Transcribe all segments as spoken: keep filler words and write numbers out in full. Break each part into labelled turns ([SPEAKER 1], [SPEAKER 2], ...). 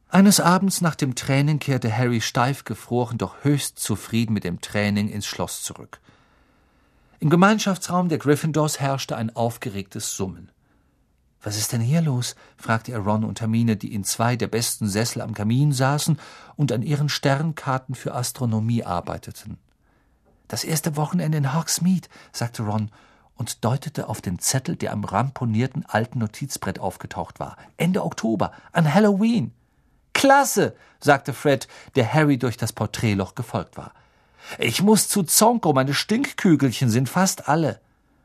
[SPEAKER 1] Eines Abends nach dem Training kehrte Harry steif gefroren, doch höchst zufrieden mit dem Training ins Schloss zurück. Im Gemeinschaftsraum der Gryffindors herrschte ein aufgeregtes Summen. »Was ist denn hier los?« fragte er Ron und Hermine, die in zwei der besten Sessel am Kamin saßen und an ihren Sternkarten für Astronomie arbeiteten. »Das erste Wochenende in Hogsmeade«, sagte Ron und deutete auf den Zettel, der am ramponierten alten Notizbrett aufgetaucht war. »Ende Oktober, an Halloween.« »Klasse«, sagte Fred, der Harry durch das Porträtloch gefolgt war. »Ich muss zu Zonko, meine Stinkkügelchen sind fast alle.«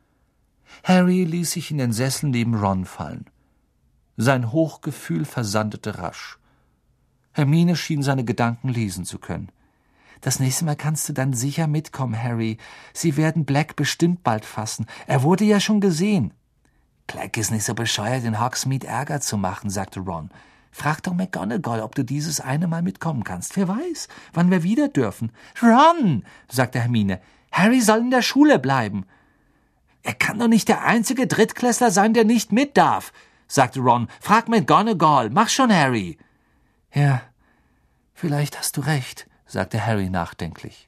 [SPEAKER 1] Harry ließ sich in den Sessel neben Ron fallen. Sein Hochgefühl versandete rasch. Hermine schien seine Gedanken lesen zu können. »Das nächste Mal kannst du dann sicher mitkommen, Harry. Sie werden Black bestimmt bald fassen. Er wurde ja schon gesehen.« »Black ist nicht so bescheuert, in Hogsmeade Ärger zu machen«, sagte Ron. »Frag doch McGonagall, ob du dieses eine Mal mitkommen kannst. Wer weiß, wann wir wieder dürfen.« »Ron«, sagte Hermine, »Harry soll in der Schule bleiben.« »Er kann doch nicht der einzige Drittklässler sein, der nicht mit darf«, sagte Ron. »Frag McGonagall. Mach schon, Harry.« »Ja, vielleicht hast du recht«, sagte Harry nachdenklich.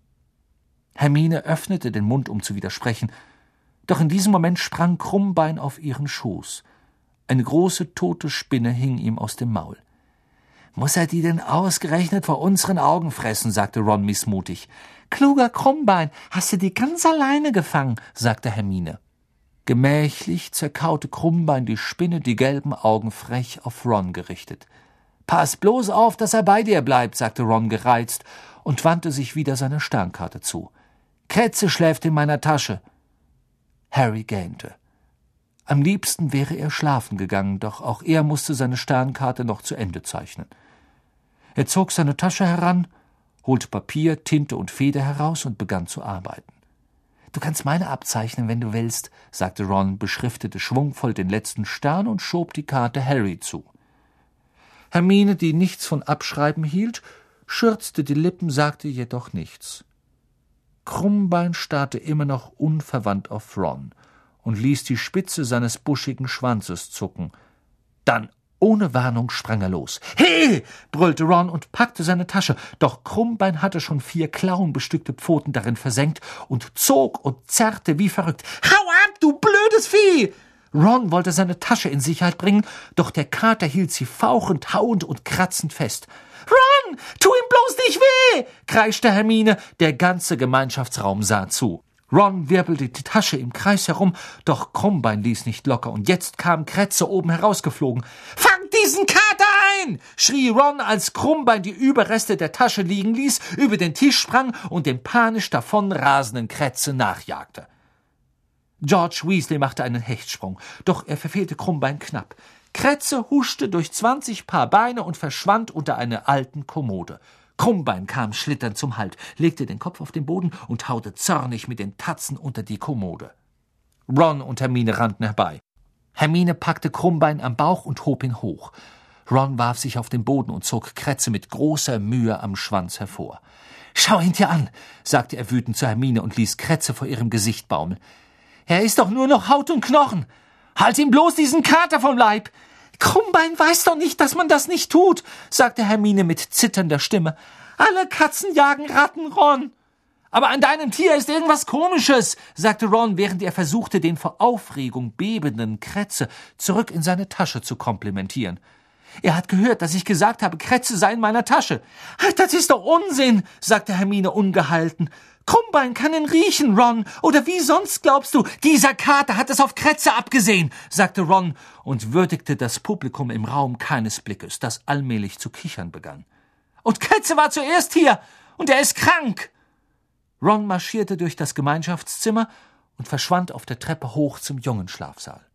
[SPEAKER 1] Hermine öffnete den Mund, um zu widersprechen, doch in diesem Moment sprang Krummbein auf ihren Schoß. Eine große tote Spinne hing ihm aus dem Maul. »Muss er die denn ausgerechnet vor unseren Augen fressen?« sagte Ron missmutig. »Kluger Krummbein, hast du die ganz alleine gefangen?« sagte Hermine. Gemächlich zerkaute Krummbein die Spinne, die gelben Augen frech auf Ron gerichtet. »Pass bloß auf, dass er bei dir bleibt«, sagte Ron gereizt und wandte sich wieder seiner Sternkarte zu. »Kretze schläft in meiner Tasche.« Harry gähnte. Am liebsten wäre er schlafen gegangen, doch auch er musste seine Sternkarte noch zu Ende zeichnen. Er zog seine Tasche heran, holte Papier, Tinte und Feder heraus und begann zu arbeiten. »Du kannst meine abzeichnen, wenn du willst«, sagte Ron, beschriftete schwungvoll den letzten Stern und schob die Karte Harry zu. Hermine, die nichts von Abschreiben hielt, schürzte die Lippen, sagte jedoch nichts. Krummbein starrte immer noch unverwandt auf Ron und ließ die Spitze seines buschigen Schwanzes zucken. Dann, ohne Warnung, sprang er los. »He!« brüllte Ron und packte seine Tasche, doch Krummbein hatte schon vier klauenbestückte Pfoten darin versenkt und zog und zerrte wie verrückt. »Hau ab, du blödes Vieh!« Ron wollte seine Tasche in Sicherheit bringen, doch der Kater hielt sie fauchend, hauend und kratzend fest. »Ron, tu ihm bloß nicht weh!« kreischte Hermine, der ganze Gemeinschaftsraum sah zu. Ron wirbelte die Tasche im Kreis herum, doch Krummbein ließ nicht locker, und jetzt kam Kretze oben herausgeflogen. »Fangt diesen Kater ein!« schrie Ron, als Krummbein die Überreste der Tasche liegen ließ, über den Tisch sprang und dem panisch davonrasenden Kretze nachjagte. George Weasley machte einen Hechtsprung, doch er verfehlte Krummbein knapp. Kretze huschte durch zwanzig Paar Beine und verschwand unter einer alten Kommode. Krummbein kam schlitternd zum Halt, legte den Kopf auf den Boden und haute zornig mit den Tatzen unter die Kommode. Ron und Hermine rannten herbei. Hermine packte Krummbein am Bauch und hob ihn hoch. Ron warf sich auf den Boden und zog Kretze mit großer Mühe am Schwanz hervor. »Schau ihn dir an«, sagte er wütend zu Hermine und ließ Kretze vor ihrem Gesicht baumeln. »Er ist doch nur noch Haut und Knochen. Halt ihm bloß diesen Kater vom Leib!« »Krummbein weiß doch nicht, dass man das nicht tut«, sagte Hermine mit zitternder Stimme. »Alle Katzen jagen Ratten, Ron.« »Aber an deinem Tier ist irgendwas Komisches«, sagte Ron, während er versuchte, den vor Aufregung bebenden Kretze zurück in seine Tasche zu komplimentieren. »Er hat gehört, dass ich gesagt habe, Kretze sei in meiner Tasche.« »Das ist doch Unsinn«, sagte Hermine ungehalten. »Krummbein kann ihn riechen, Ron. Oder wie sonst glaubst du? Dieser Kater hat es auf Kretze abgesehen«, sagte Ron und würdigte das Publikum im Raum keines Blickes, das allmählich zu kichern begann. »Und Kretze war zuerst hier, und er ist krank.« Ron marschierte durch das Gemeinschaftszimmer und verschwand auf der Treppe hoch zum Jungenschlafsaal.